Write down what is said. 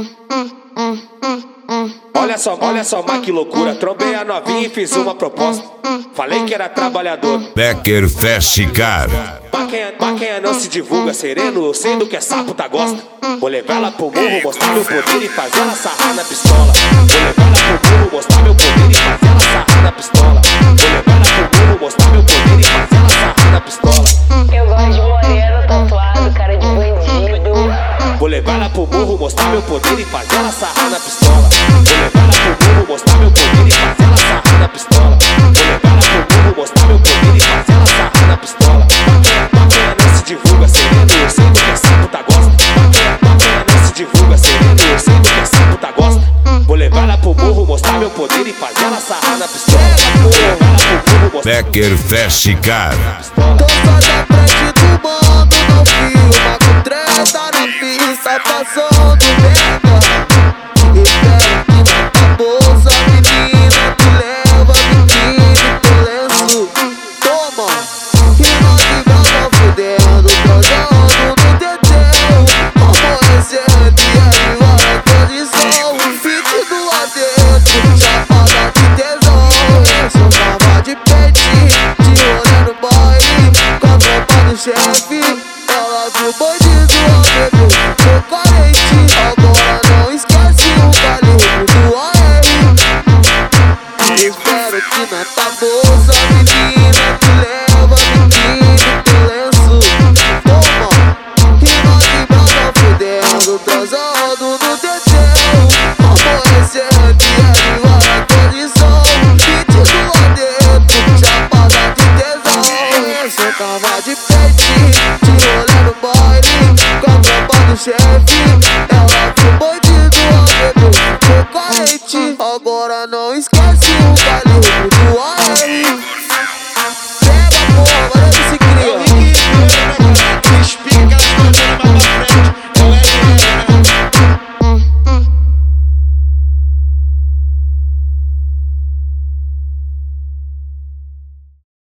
Olha só, mas que loucura. Trombei a novinha e fiz uma proposta. Falei que era trabalhador. Becker Fast Car. Maquinha não se divulga, sereno, eu sei do que é sapo tá gosta. Vou levar ela pro morro, mostrar meu poder e fazer ela sarrar na pistola. Vou levar ela pro morro, mostrar meu poder e fazer ela sarrar na pistola. Vou levar ela pro morro, mostrar meu poder e fazer ela sarrar na pistola. Eu gosto de moreno, tatuado, cara de bandido. Vou levar ela pro morro, mostrar meu poder e fazer ela sarrar na pistola. Vou levar ela pro morro, mostrar meu poder e fazer ela sarrar na pistola. Vou levar ela pro morro, mostrar meu poder e fazer ela sarrar na pistola. Maquinha não se divulga, sereno, eu sei do que é sapo tá gosta. Maquinha não se divulga, sereno, eu sei do que é sapo tá gosta. Vou levar ela pro morro, mostrar meu poder e fazer ela sarrar na pistola. Vou levar ela pro morro, mostrar Becker Fast Car. Tô só da frente do mando, não filma com treta na pista, passando bem.